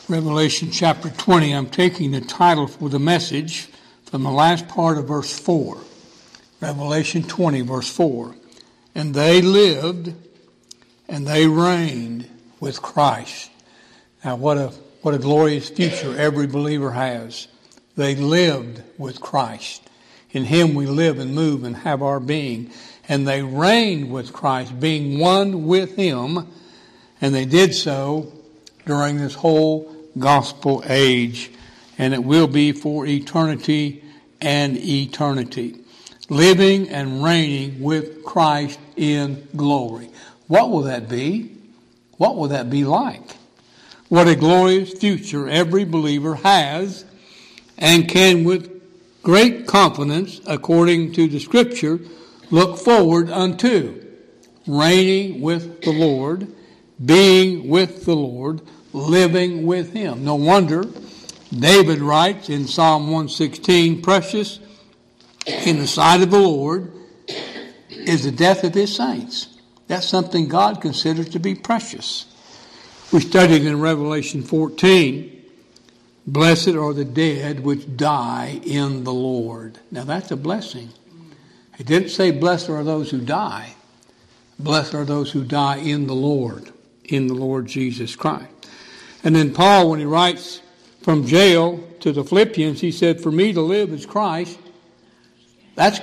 Revelation chapter 20, I'm taking the title for the message from the last part of verse 4. Revelation 20, verse 4. And they lived and they reigned with Christ. Now what a glorious future every believer has. They lived with Christ. In Him we live and move and have our being. And they reigned with Christ, being one with Him. And they did so during this whole gospel age, and it will be for eternity and eternity. Living and reigning with Christ in glory. What will that be? What will that be like? What a glorious future every believer has and can with great confidence, according to the Scripture, look forward unto. Reigning with the Lord, being with the Lord, living with Him. No wonder David writes in Psalm 116, precious in the sight of the Lord is the death of His saints. That's something God considers to be precious. We studied in Revelation 14, blessed are the dead which die in the Lord. Now that's a blessing. It didn't say blessed are those who die. Blessed are those who die in the Lord Jesus Christ. And then Paul, when he writes from jail to the Philippians, he said, for me to live is Christ. That's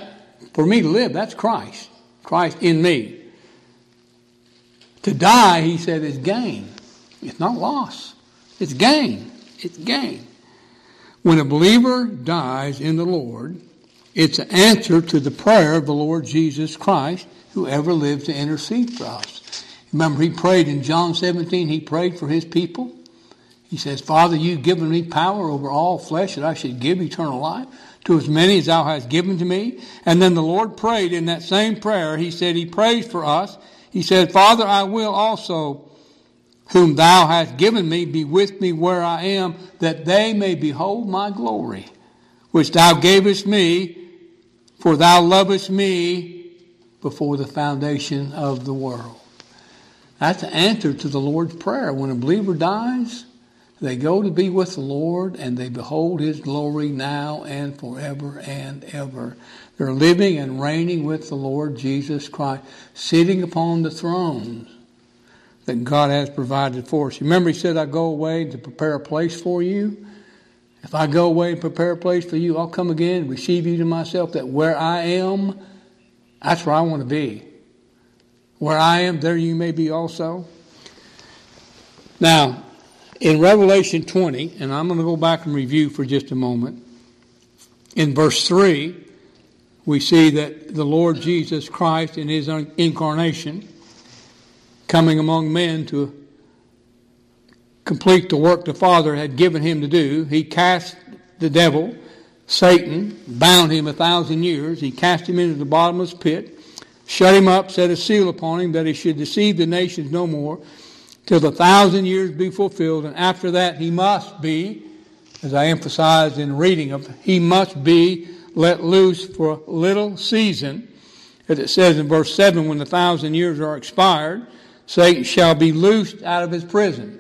Christ. Christ in me. To die, he said, is gain. It's not loss. It's gain. It's gain. When a believer dies in the Lord, it's an answer to the prayer of the Lord Jesus Christ, who ever lived to intercede for us. Remember, he prayed in John 17, he prayed for his people. He says, Father, you've given me power over all flesh that I should give eternal life to as many as thou hast given to me. And then the Lord prayed in that same prayer. He said, he prays for us. He said, Father, I will also, whom thou hast given me, be with me where I am, that they may behold my glory, which thou gavest me, for thou lovest me before the foundation of the world. That's the answer to the Lord's prayer. When a believer dies, they go to be with the Lord and they behold His glory now and forever and ever. They're living and reigning with the Lord Jesus Christ, sitting upon the thrones that God has provided for us. Remember, He said, I go away to prepare a place for you. If I go away and prepare a place for you, I'll come again and receive you to myself, that where I am, that's where I want to be. Where I am, there you may be also. Now, in Revelation 20, and I'm going to go back and review for just a moment. In verse 3, we see that the Lord Jesus Christ in His incarnation, coming among men to complete the work the Father had given Him to do, He cast the devil, Satan, bound him 1,000 years. He cast him into the bottomless pit, shut him up, set a seal upon him that he should deceive the nations no more, till the 1,000 years be fulfilled. And after that he must be, as I emphasized in reading of, he must be let loose for a little season. As it says in verse 7, when the 1,000 years are expired, Satan shall be loosed out of his prison.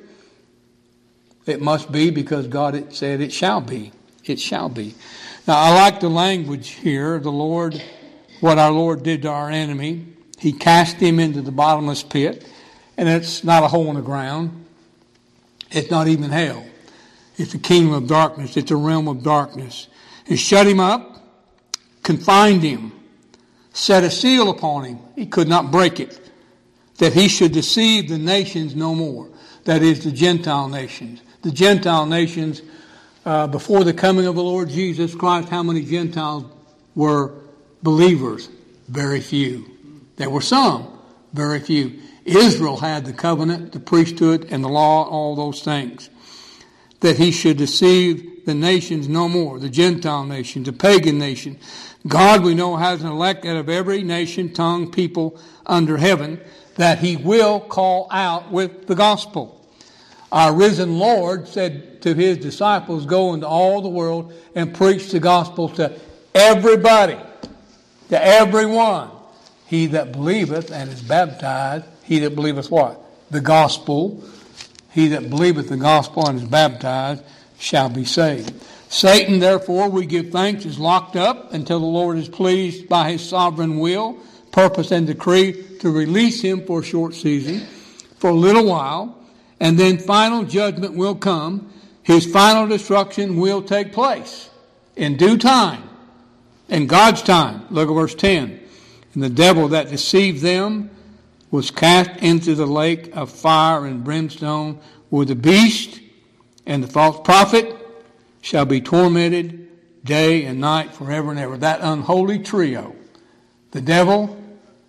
It must be because God had said it shall be. It shall be. Now I like the language here. The Lord, what our Lord did to our enemy, He cast him into the bottomless pit. And it's not a hole in the ground. It's not even hell. It's a kingdom of darkness. It's a realm of darkness. He shut him up, confined him, set a seal upon him. He could not break it. That he should deceive the nations no more. That is, the Gentile nations. The Gentile nations, before the coming of the Lord Jesus Christ, how many Gentiles were believers? Very few. There were some, very few. Israel had the covenant, the priesthood, and the law, all those things. That he should deceive the nations no more, the Gentile nation, the pagan nation. God, we know, has an elect out of every nation, tongue, people under heaven, that He will call out with the gospel. Our risen Lord said to His disciples, go into all the world and preach the gospel to everybody, to everyone. He that believeth and is baptized, he that believeth what? The gospel. he that believeth the gospel and is baptized shall be saved. Satan, therefore, we give thanks, is locked up until the Lord is pleased by his sovereign will, purpose, and decree to release him for a short season, for a little while, and then final judgment will come. His final destruction will take place in due time, in God's time. Look at verse 10. And the devil that deceived them was cast into the lake of fire and brimstone, where the beast and the false prophet shall be tormented day and night forever and ever. That unholy trio, the devil,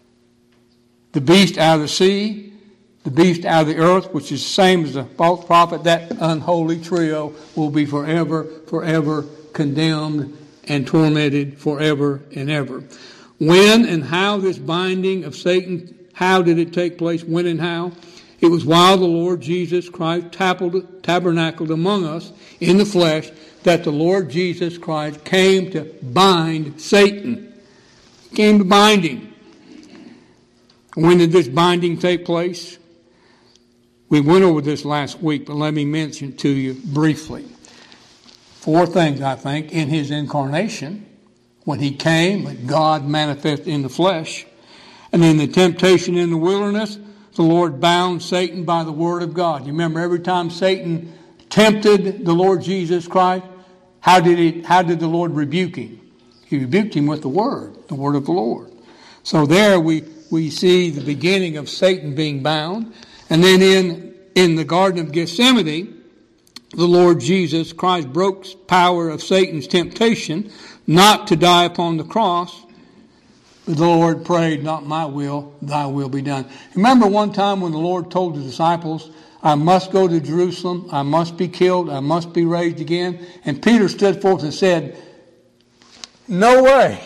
the beast out of the sea, the beast out of the earth, which is the same as the false prophet, that unholy trio will be forever condemned and tormented forever and ever. When and how this binding of Satan, how did it take place? When and how? It was while the Lord Jesus Christ tabernacled among us in the flesh that the Lord Jesus Christ came to bind Satan. He came to bind him. When did this binding take place? We went over this last week, but let me mention to you briefly. 4 things, I think, in his incarnation, when he came, when God manifested in the flesh, and in the temptation in the wilderness, the Lord bound Satan by the word of God. You remember every time Satan tempted the Lord Jesus Christ, how did the Lord rebuke him? He rebuked him with the word of the Lord. So there we see the beginning of Satan being bound. And then in the Garden of Gethsemane, the Lord Jesus Christ broke the power of Satan's temptation not to die upon the cross. But the Lord prayed, not my will, thy will be done. Remember one time when the Lord told the disciples, I must go to Jerusalem, I must be killed, I must be raised again. And Peter stood forth and said, no way.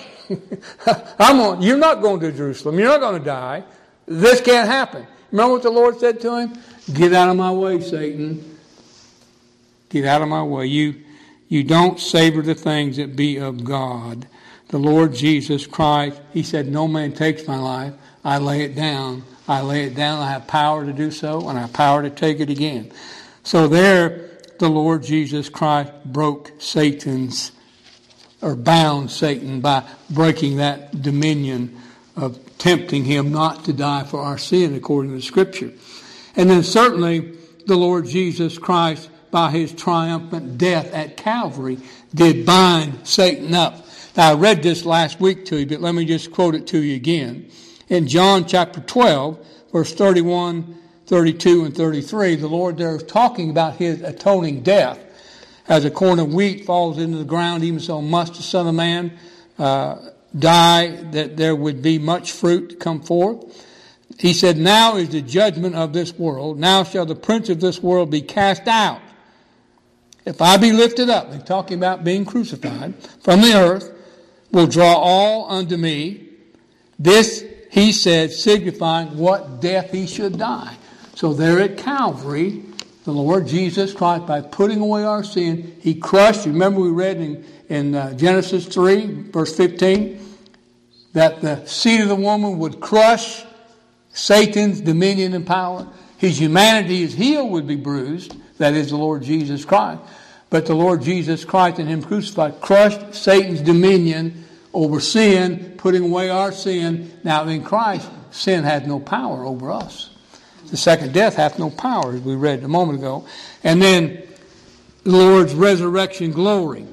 You're not going to Jerusalem. You're not going to die. This can't happen. Remember what the Lord said to him? Get out of my way, Satan. Get out of my way. You don't savor the things that be of God. The Lord Jesus Christ, he said, no man takes my life. I lay it down. I lay it down. I have power to do so, and I have power to take it again. So there, the Lord Jesus Christ bound Satan by breaking that dominion of tempting him not to die for our sin, according to the Scripture. And then certainly, the Lord Jesus Christ, by his triumphant death at Calvary, did bind Satan up. Now, I read this last week to you, but let me just quote it to you again. In John chapter 12, verse 31, 32, and 33, the Lord there is talking about his atoning death. As a corn of wheat falls into the ground, even so must the Son of Man die, that there would be much fruit to come forth. He said, now is the judgment of this world. Now shall the prince of this world be cast out. If I be lifted up, they're talking about being crucified, from the earth, will draw all unto me. This, he said, signifying what death he should die. So there at Calvary, the Lord Jesus Christ, by putting away our sin, he crushed. Remember we read in Genesis 3, verse 15, that the seed of the woman would crush Satan's dominion and power. His humanity, his heel would be bruised. That is the Lord Jesus Christ. But the Lord Jesus Christ and him crucified crushed Satan's dominion over sin, putting away our sin. Now in Christ, sin has no power over us. The second death hath no power, as we read a moment ago. And then the Lord's resurrection glory.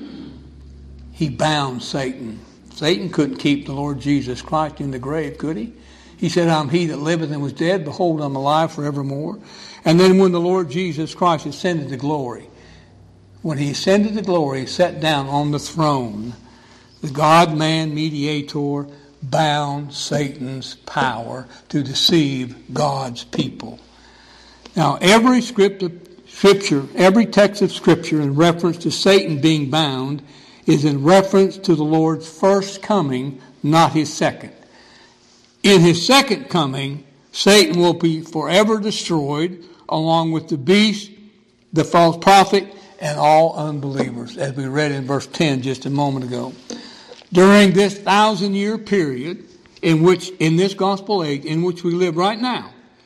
He bound Satan. Satan couldn't keep the Lord Jesus Christ in the grave, could he? He said, I'm he that liveth and was dead. Behold, I'm alive forevermore. And then when the Lord Jesus Christ ascended to glory, when he ascended to glory, he sat down on the throne. The God-man mediator bound Satan's power to deceive God's people. Now, every scripture, every text of Scripture in reference to Satan being bound is in reference to the Lord's first coming, not his second. In his second coming, Satan will be forever destroyed, along with the beast, the false prophet, and all unbelievers, as we read in verse 10 just a moment ago. During this 1,000-year period in this gospel age in which we live right now,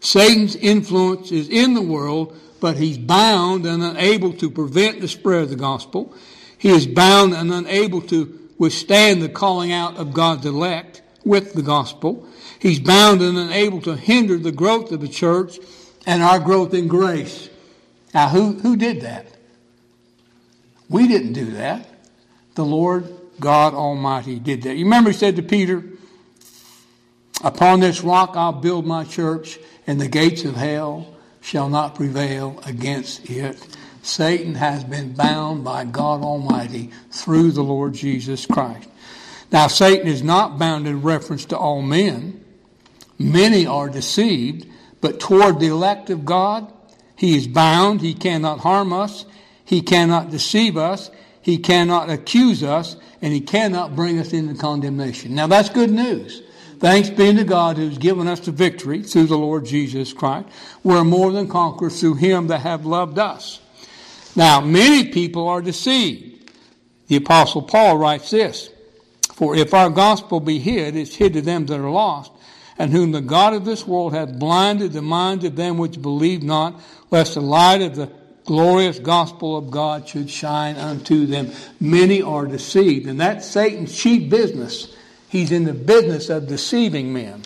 Satan's influence is in the world, but he's bound and unable to prevent the spread of the gospel. He is bound and unable to withstand the calling out of God's elect with the gospel. He's bound and unable to hinder the growth of the church and our growth in grace. Now, who did that? We didn't do that. The Lord God Almighty did that. You remember he said to Peter, upon this rock I'll build my church, and the gates of hell shall not prevail against it. Satan has been bound by God Almighty through the Lord Jesus Christ. Now, Satan is not bound in reference to all men. Many are deceived, but toward the elect of God, he is bound. He cannot harm us. He cannot deceive us. He cannot accuse us. And he cannot bring us into condemnation. Now, that's good news. Thanks be to God who's given us the victory through the Lord Jesus Christ. We're more than conquerors through him that have loved us. Now, many people are deceived. The Apostle Paul writes this, for if our gospel be hid, it's hid to them that are lost, and whom the God of this world hath blinded the minds of them which believe not, lest the light of the glorious gospel of God should shine unto them. Many are deceived, and that's Satan's chief business. He's in the business of deceiving men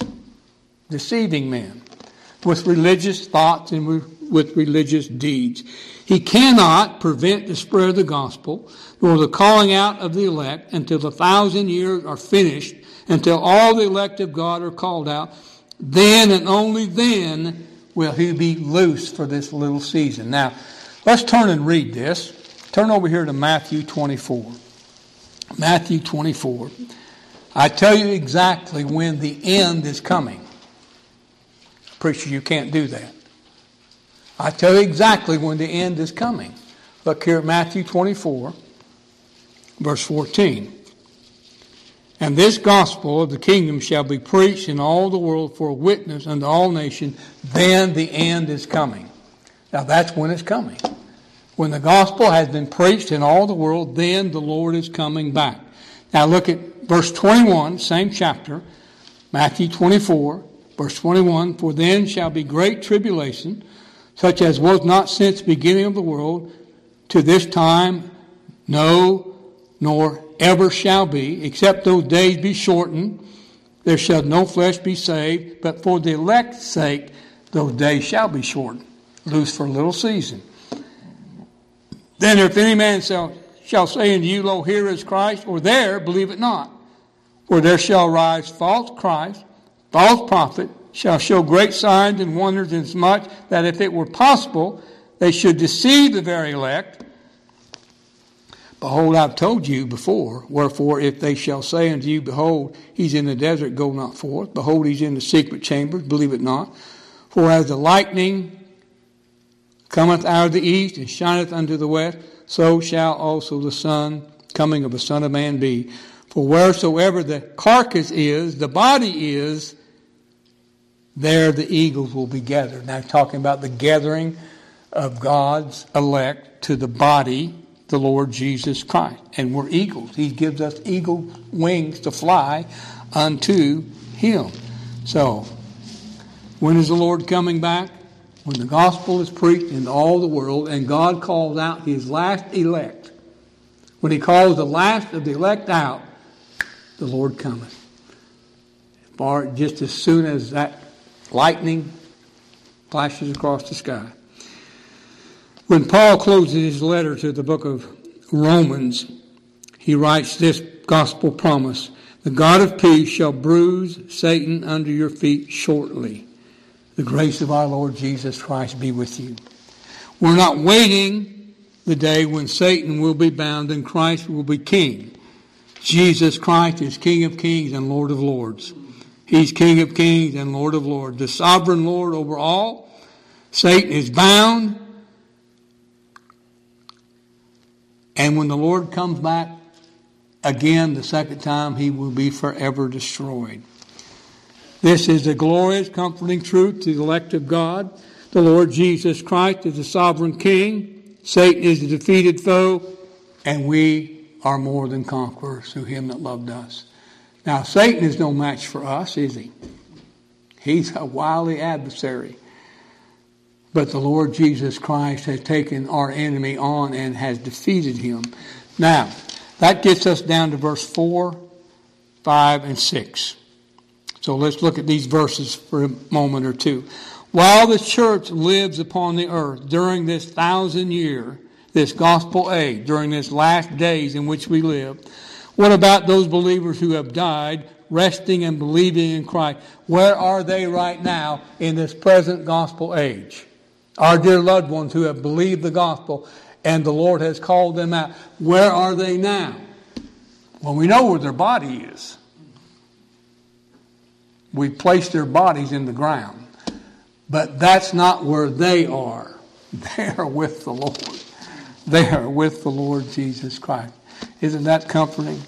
with religious thoughts and with religious deeds. He cannot prevent the spread of the gospel, nor the calling out of the elect until the 1,000 years are finished, until all the elect of God are called out. Then and only then will he be loose for this little season. Now, let's turn and read this. Turn over here to Matthew 24. Matthew 24. I tell you exactly when the end is coming. Preacher, you can't do that. I tell you exactly when the end is coming. Look here at Matthew 24, verse 14. And this gospel of the kingdom shall be preached in all the world for a witness unto all nations. Then the end is coming. Now that's when it's coming. When the gospel has been preached in all the world, then the Lord is coming back. Now look at verse 21, same chapter, Matthew 24, verse 21. For then shall be great tribulation, such as was not since the beginning of the world to this time, no, nor ever shall be, except those days be shortened. There shall no flesh be saved, but for the elect's sake those days shall be shortened, loose for a little season. Then if any man shall say unto you, Lo, here is Christ, or there, believe it not. For there shall rise false Christ, false prophet, shall show great signs and wonders, insomuch that if it were possible, they should deceive the very elect. Behold, I've told you before. Wherefore, if they shall say unto you, Behold, he's in the desert, go not forth. Behold, he's in the secret chambers, believe it not. For as the lightning cometh out of the east and shineth unto the west, so shall also the Son coming of the Son of Man be. For wheresoever the carcass is, the body is, there the eagles will be gathered. Now talking about the gathering of God's elect to the body, the Lord Jesus Christ. And we're eagles. He gives us eagle wings to fly unto him. So, when is the Lord coming back? When the gospel is preached in all the world and God calls out his last elect. When he calls the last of the elect out, the Lord cometh. Just as soon as that lightning flashes across the sky. When Paul closes his letter to the book of Romans, he writes this gospel promise. The God of peace shall bruise Satan under your feet shortly. The grace of our Lord Jesus Christ be with you. We're not waiting the day when Satan will be bound and Christ will be king. Jesus Christ is King of kings and Lord of lords. He's King of kings and Lord of lords. The sovereign Lord over all. Satan is bound. And when the Lord comes back again the second time, he will be forever destroyed. This is the glorious, comforting truth to the elect of God. The Lord Jesus Christ is the sovereign King. Satan is the defeated foe. And we are more than conquerors through him that loved us. Now, Satan is no match for us, is he? He's a wily adversary. But the Lord Jesus Christ has taken our enemy on and has defeated him. Now, that gets us down to verse 4, 5, and 6. So let's look at these verses for a moment or two. While the church lives upon the earth during this 1,000-year, this gospel age, during this last days in which we live, what about those believers who have died, resting and believing in Christ? Where are they right now in this present gospel age? Our dear loved ones who have believed the gospel and the Lord has called them out. Where are they now? Well, we know where their body is. We placed their bodies in the ground. But that's not where they are. They are with the Lord. They are with the Lord Jesus Christ. Isn't that comforting?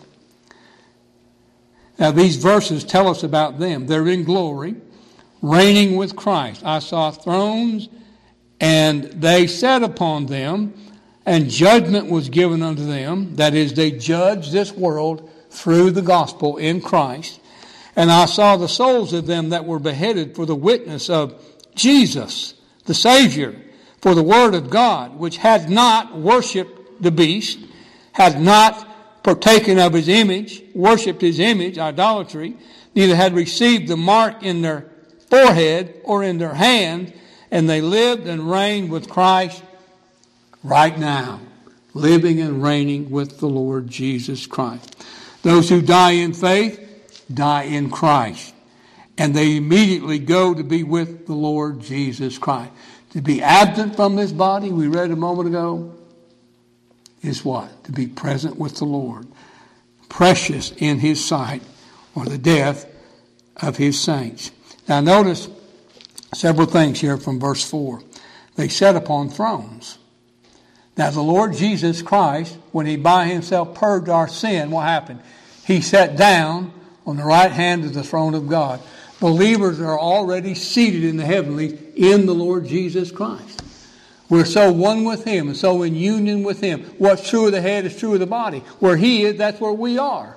Now, these verses tell us about them. They're in glory, reigning with Christ. I saw thrones, and they sat upon them, and judgment was given unto them. That is, they judged this world through the gospel in Christ. And I saw the souls of them that were beheaded for the witness of Jesus, the Savior, for the word of God, which had not worshipped the beast, had not partaken of his image, worshipped his image, idolatry, neither had received the mark in their forehead or in their hand, and they lived and reigned with Christ right now, living and reigning with the Lord Jesus Christ. Those who die in faith die in Christ. And they immediately go to be with the Lord Jesus Christ. To be absent from this body, we read a moment ago, is what? To be present with the Lord. Precious in his sight, or the death of his saints. Now notice several things here from verse 4. They sat upon thrones. Now the Lord Jesus Christ, when he by himself purged our sin, what happened? He sat down on the right hand of the throne of God. Believers are already seated in the heavenly in the Lord Jesus Christ. We're so one with him and so in union with him. What's true of the head is true of the body. Where he is, that's where we are.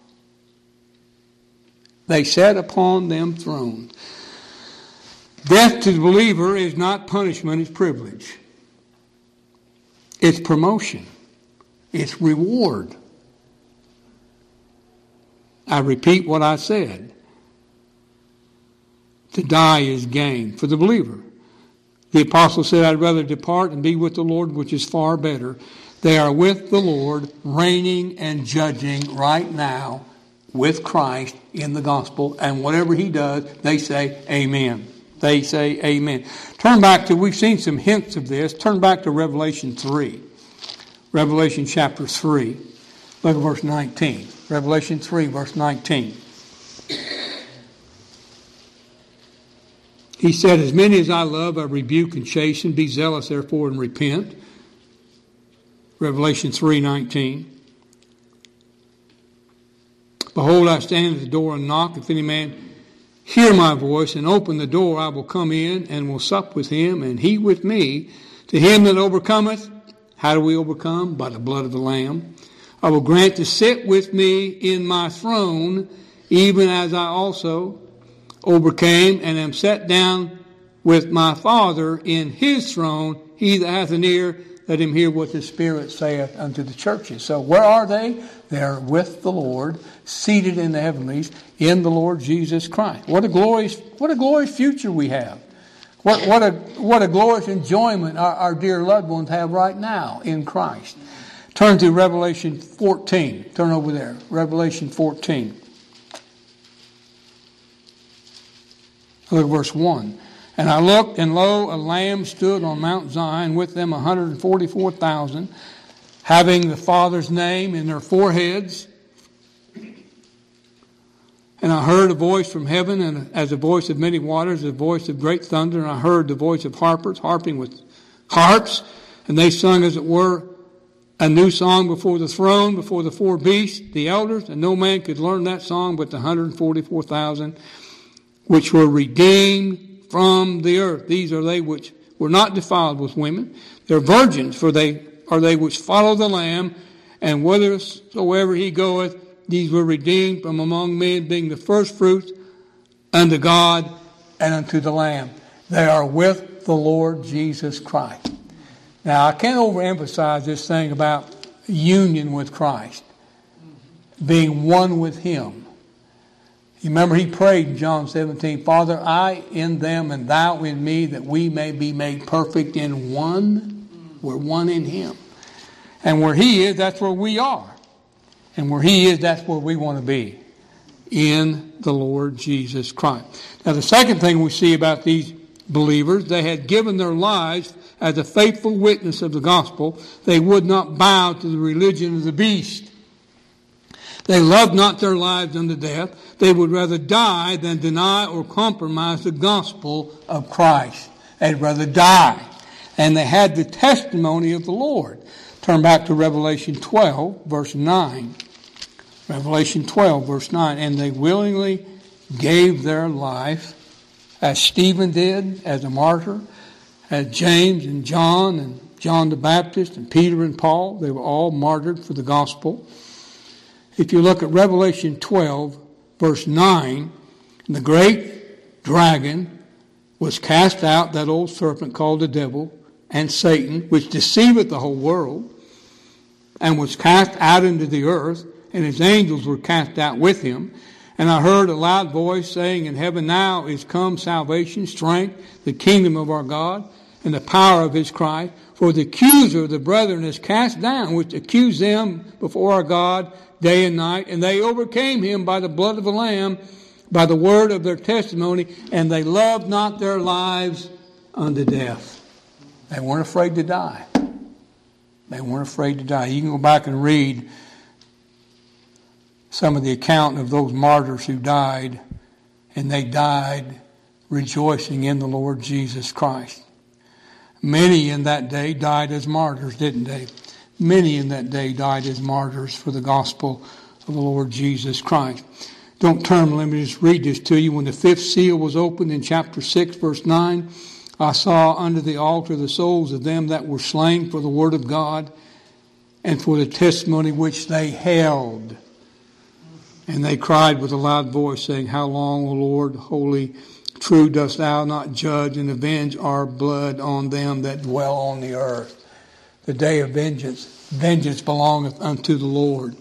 They sat upon them thrones. Death to the believer is not punishment, it's privilege. It's promotion. It's reward. I repeat what I said. To die is gain for the believer. The apostle said, I'd rather depart and be with the Lord, which is far better. They are with the Lord, reigning and judging right now with Christ in the gospel. And whatever he does, they say amen. They say amen. Turn back to, we've seen some hints of this. Turn back to Revelation 3. Revelation chapter 3. Look at verse 19. Revelation 3, verse 19. He said, as many as I love, I rebuke and chasten. Be zealous, therefore, and repent. Revelation 3:19. Behold, I stand at the door and knock. If any man hear my voice and open the door, I will come in and will sup with him, and he with me. To him that overcometh, how do we overcome? By the blood of the Lamb. I will grant to sit with me in my throne, even as I also overcame and am set down with my Father in his throne. He that hath an ear, let him hear what the Spirit saith unto the churches. So where are they? They are with the Lord, seated in the heavenlies, in the Lord Jesus Christ. What a glorious future we have. What a glorious enjoyment our dear loved ones have right now in Christ. Turn to Revelation 14. Turn over there. Revelation 14. Look at verse 1. And I looked, and lo, a lamb stood on Mount Zion, with them 144,000, having the Father's name in their foreheads. And I heard a voice from heaven, and as a voice of many waters, a voice of great thunder. And I heard the voice of harpers, harping with harps. And they sung, as it were, a new song before the throne, before the four beasts, the elders. And no man could learn that song but the 144,000, which were redeemed from the earth. These are they which were not defiled with women. They're virgins, for they are they which follow the Lamb. And whithersoever he goeth, these were redeemed from among men, being the first fruits unto God and unto the Lamb. They are with with the Lord Jesus Christ. Now, I can't overemphasize this thing about union with Christ, being one with Him. You remember He prayed in John 17, Father, I in them and Thou in me, that we may be made perfect in one. We're one in Him. And where He is, that's where we are. And where He is, that's where we want to be, in the Lord Jesus Christ. Now, the second thing we see about these believers, they had given their lives as a faithful witness of the gospel. They would not bow to the religion of the beast. They loved not their lives unto death. They would rather die than deny or compromise the gospel of Christ. They'd rather die. And they had the testimony of the Lord. Turn back to Revelation 12, verse 9. Revelation 12, verse 9. And they willingly gave their life, as Stephen did, as a martyr, as James and John the Baptist and Peter and Paul. They were all martyred for the gospel. If you look at Revelation 12, verse 9, the great dragon was cast out, that old serpent called the devil and Satan, which deceiveth the whole world, and was cast out into the earth, and his angels were cast out with him. And I heard a loud voice saying, in heaven now is come salvation, strength, the kingdom of our God, and the power of His Christ. For the accuser of the brethren is cast down, which accused them before our God day and night. And they overcame him by the blood of the Lamb, by the word of their testimony, and they loved not their lives unto death. They weren't afraid to die. They weren't afraid to die. You can go back and read some of the account of those martyrs who died, and they died rejoicing in the Lord Jesus Christ. Many in that day died as martyrs, didn't they? Many in that day died as martyrs for the gospel of the Lord Jesus Christ. Don't turn, let me just read this to you. When the fifth seal was opened in chapter 6, verse 9, I saw under the altar the souls of them that were slain for the word of God and for the testimony which they held. And they cried with a loud voice, saying, How long, O Lord, holy, true, dost thou not judge and avenge our blood on them that dwell on the earth? The day of vengeance. Vengeance belongeth unto the Lord.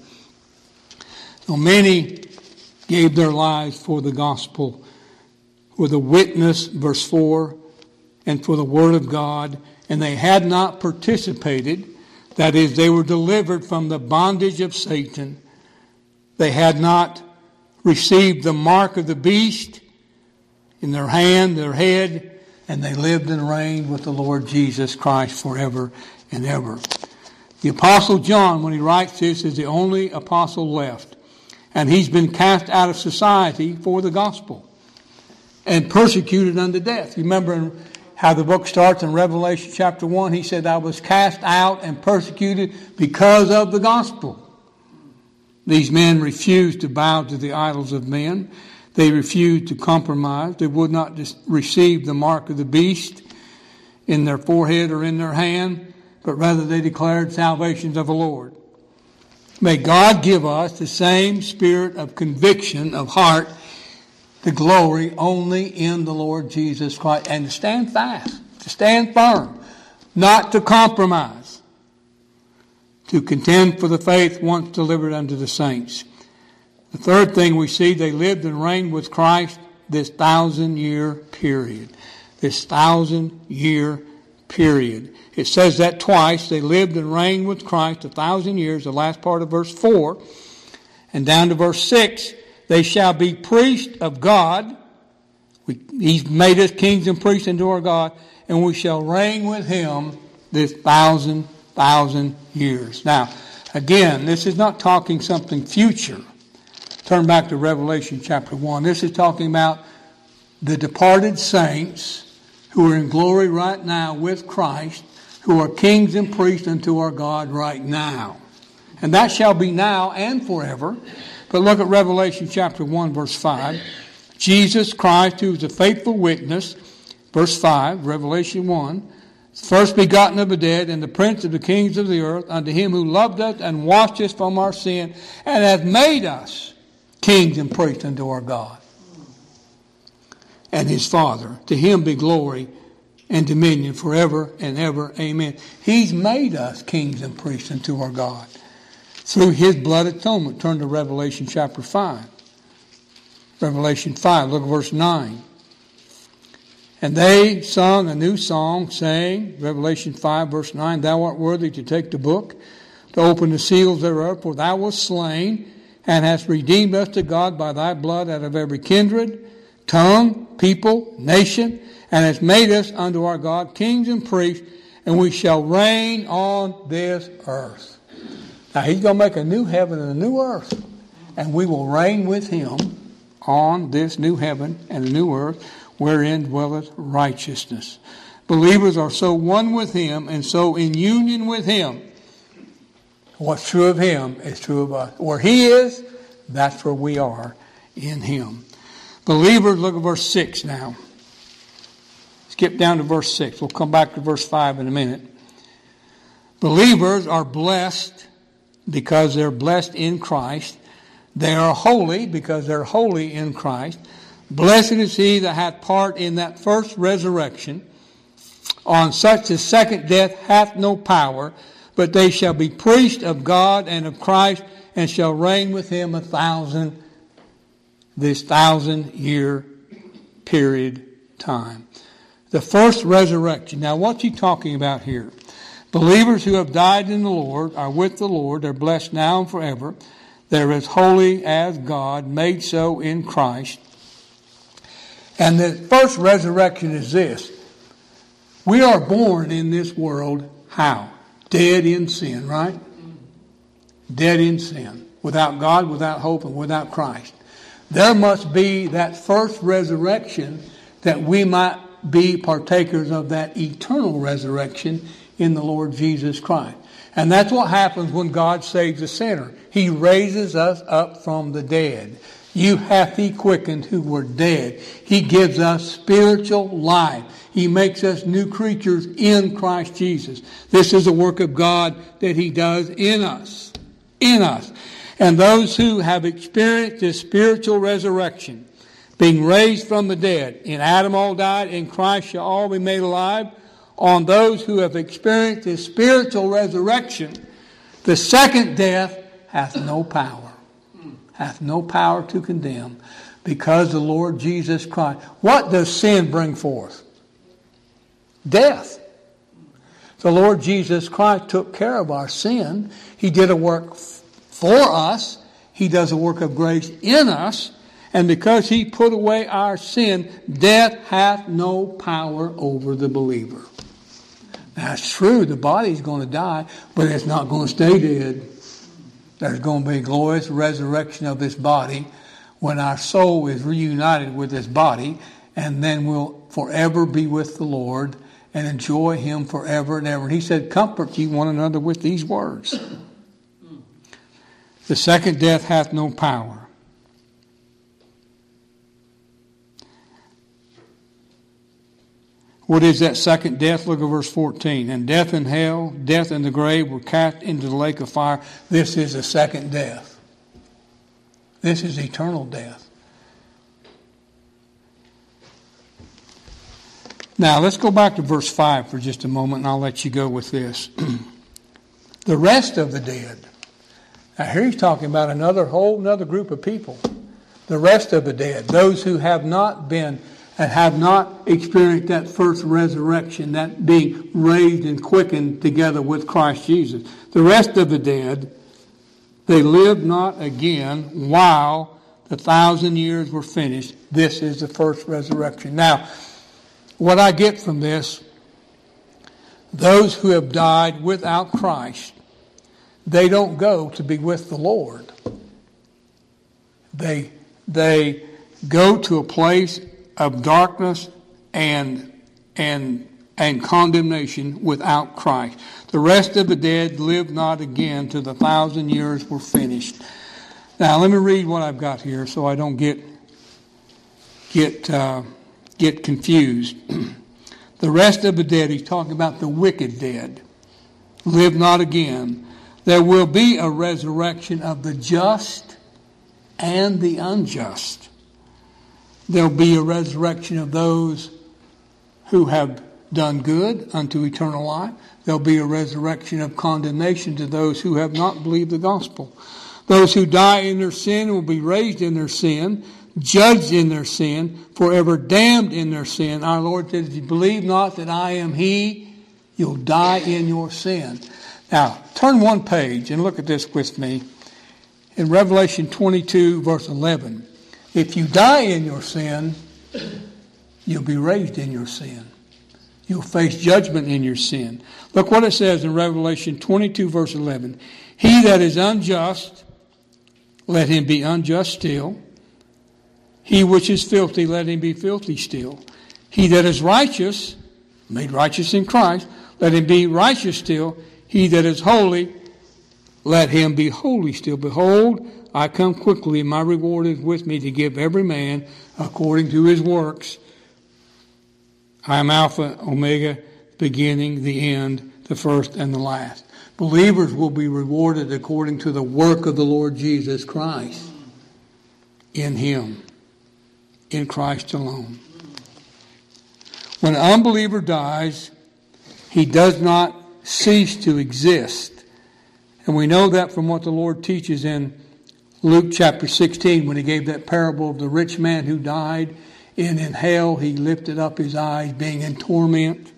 So many gave their lives for the gospel, for the witness, verse 4, and for the word of God, and they had not participated, that is, they were delivered from the bondage of Satan. They had not received the mark of the beast in their hand, their head, and they lived and reigned with the Lord Jesus Christ forever and ever. The Apostle John, when he writes this, is the only apostle left. And he's been cast out of society for the gospel and persecuted unto death. You remember how the book starts in Revelation chapter 1? He said, I was cast out and persecuted because of the gospel. These men refused to bow to the idols of men. They refused to compromise. They would not receive the mark of the beast in their forehead or in their hand, but rather they declared salvation of the Lord. May God give us the same spirit of conviction of heart, the glory only in the Lord Jesus Christ, and to stand fast, to stand firm, not to compromise, to contend for the faith once delivered unto the saints. The third thing we see, they lived and reigned with Christ this 1,000-year period. This 1,000-year period. It says that twice. They lived and reigned with Christ 1,000 years, the last part of verse 4. And down to verse 6, they shall be priests of God. He's made us kings and priests unto our God, and we shall reign with Him this 1,000 years. Now, again, this is not talking something future. Turn back to Revelation chapter 1. This is talking about the departed saints who are in glory right now with Christ, who are kings and priests unto our God right now. And that shall be now and forever. But look at Revelation chapter 1, verse 5. Jesus Christ, who is a faithful witness, verse 5, Revelation 1, first begotten of the dead, and the prince of the kings of the earth, unto Him who loved us and washed us from our sin, and hath made us kings and priests unto our God and His Father. To Him be glory and dominion forever and ever. Amen. He's made us kings and priests unto our God through his blood atonement. Turn to Revelation chapter 5. Revelation 5, look at verse 9. And they sung a new song, saying, Revelation 5, verse 9, Thou art worthy to take the book, to open the seals thereof, for thou wast slain, and hast redeemed us to God by thy blood out of every kindred, tongue, people, nation, and hast made us unto our God kings and priests, and we shall reign on this earth. Now he's going to make a new heaven and a new earth, and we will reign with him on this new heaven and a new earth, wherein dwelleth righteousness. Believers are so one with him and so in union with him. What's true of him is true of us. Where he is, that's where we are in him. Believers, look at verse 6 now. Skip down to verse 6. We'll come back to verse 5 in a minute. Believers are blessed because they're blessed in Christ. They are holy because they're holy in Christ. Blessed is he that hath part in that first resurrection. On such the second death hath no power, but they shall be priests of God and of Christ, and shall reign with him this 1,000-year period time. The first resurrection. Now what's he talking about here? Believers who have died in the Lord are with the Lord. They're blessed now and forever. They're as holy as God, made so in Christ. And the first resurrection is this. We are born in this world, how? Dead in sin, right? Dead in sin. Without God, without hope, and without Christ. There must be that first resurrection that we might be partakers of that eternal resurrection in the Lord Jesus Christ. And that's what happens when God saves a sinner. He raises us up from the dead. You hath he quickened who were dead. He gives us spiritual life. He makes us new creatures in Christ Jesus. This is a work of God that he does in us. In us. And those who have experienced this spiritual resurrection, being raised from the dead, in Adam all died, in Christ shall all be made alive. On those who have experienced this spiritual resurrection, the second death hath no power. Hath no power to condemn, because the Lord Jesus Christ. What does sin bring forth? Death. The Lord Jesus Christ took care of our sin. He did a work for us. He does a work of grace in us. And because he put away our sin, death hath no power over the believer. Now it's true, the body's going to die, but it's not going to stay dead. There's going to be a glorious resurrection of this body when our soul is reunited with this body, and then we'll forever be with the Lord and enjoy him forever and ever. And he said, comfort ye one another with these words. The second death hath no power. What is that second death? Look at verse 14. And death and hell, death and the grave were cast into the lake of fire. This is the second death. This is eternal death. Now, let's go back to verse 5 for just a moment, and I'll let you go with this. The rest of the dead. Now, here he's talking about another group of people. The rest of the dead. Those who have not been and have not experienced that first resurrection, that being raised and quickened together with Christ Jesus. The rest of the dead, they lived not again while the 1,000 years were finished. This is the first resurrection. Now, what I get from this, those who have died without Christ, they don't go to be with the Lord. They go to a place of darkness and condemnation without Christ. The rest of the dead lived not again till the 1,000 years were finished. Now let me read what I've got here so I don't get confused. The rest of the dead, he's talking about the wicked dead, live not again. There will be a resurrection of the just and the unjust. There'll be a resurrection of those who have done good unto eternal life. There'll be a resurrection of condemnation to those who have not believed the gospel. Those who die in their sin will be raised in their sin, judged in their sin, forever damned in their sin. Our Lord said, if you believe not that I am He, you'll die in your sin. Now, turn one page and look at this with me. In Revelation 22, verse 11. If you die in your sin, you'll be raised in your sin. You'll face judgment in your sin. Look what it says in Revelation 22, verse 11. He that is unjust, let him be unjust still. He which is filthy, let him be filthy still. He that is righteous, made righteous in Christ, let him be righteous still. He that is holy, let him be holy still. Behold, I come quickly, and my reward is with me to give every man according to his works. I am Alpha, Omega, beginning, the end, the first and the last. Believers will be rewarded according to the work of the Lord Jesus Christ in Him, in Christ alone. When an unbeliever dies, he does not cease to exist. And we know that from what the Lord teaches in Luke chapter 16 when He gave that parable of the rich man who died. And in hell he lifted up his eyes being in torment.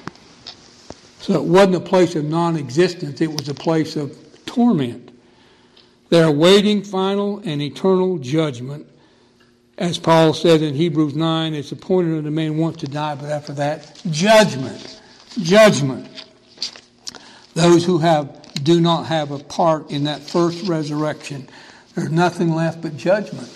So it wasn't a place of non-existence, it was a place of torment. They are waiting final and eternal judgment. As Paul said in Hebrews 9, it's appointed unto man once to die, but after that, judgment. Judgment. Those who do not have a part in that first resurrection, there's nothing left but judgment.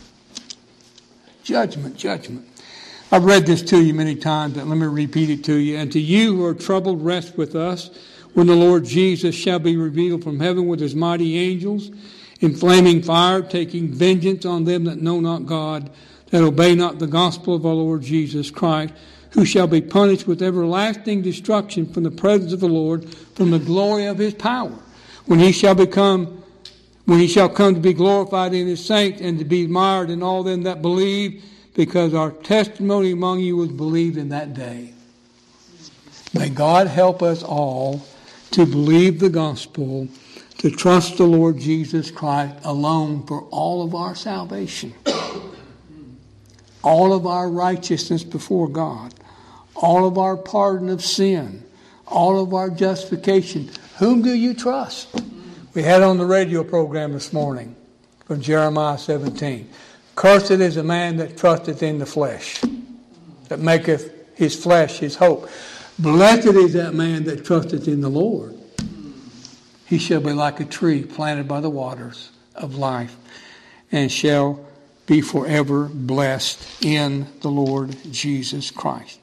Judgment, judgment. I've read this to you many times, but let me repeat it to you. And to you who are troubled, rest with us when the Lord Jesus shall be revealed from heaven with His mighty angels in flaming fire, taking vengeance on them that know not God, that obey not the gospel of our Lord Jesus Christ, who shall be punished with everlasting destruction from the presence of the Lord, from the glory of His power, when He shall come to be glorified in His saints and to be admired in all them that believe, because our testimony among you was believed in that day. May God help us all to believe the gospel, to trust the Lord Jesus Christ alone for all of our salvation, all of our righteousness before God, all of our pardon of sin, all of our justification. Whom do you trust? We had on the radio program this morning from Jeremiah 17. Cursed is a man that trusteth in the flesh, that maketh his flesh his hope. Blessed is that man that trusteth in the Lord. He shall be like a tree planted by the waters of life, and shall be forever blessed in the Lord Jesus Christ.